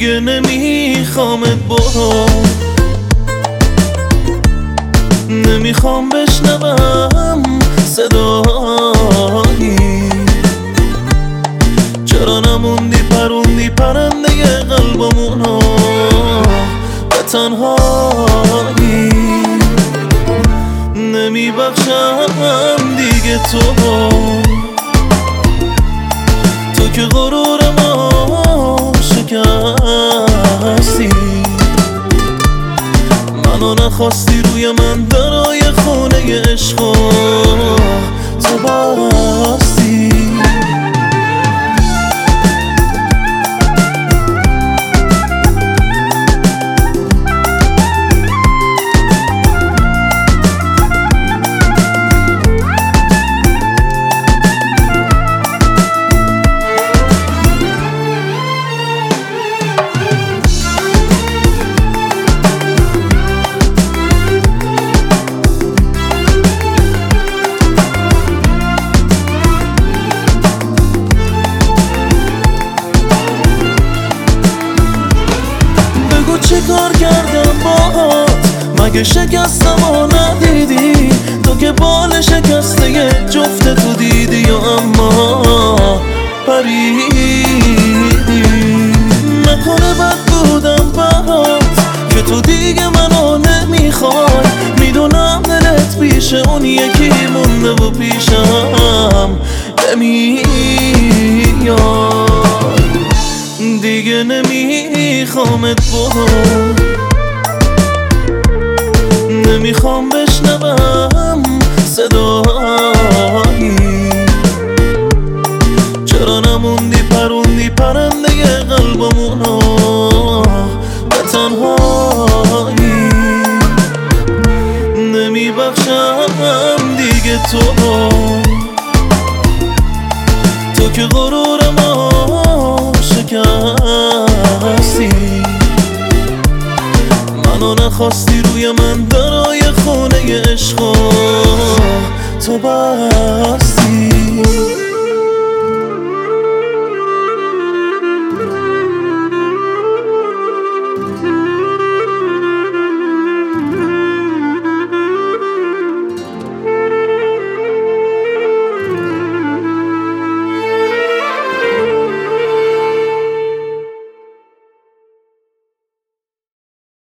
دیگه نمیخوامت برو، نمیخوام بشنوم صدایی. چرا نموندی پروندی پرنده قلبمونو به تنهایی. نمیبخشم دیگه تو که غرور ما شکستی. منو نخواستی روی من درای خونه عشقو تو بستی. چه کار کردم باهات مگه شکستم و ندیدی؟ تو که بال شکسته جفت تو دیدی یا اما پریدی. نکنه بد بودم برات که تو دیگه منو نمیخوای. میدونم دلت پیش اون یکی مونده و پیشم نمیای. دیگه نمیخوامت برو، نمیخوام بشنوم صدایی. چرا نموندی پروندی پرنده قلبمونو به تنهایی. نمیبخشم دیگه تو که غرور ما شکستی. منو نخواستی روی من درای خونه عشقو تو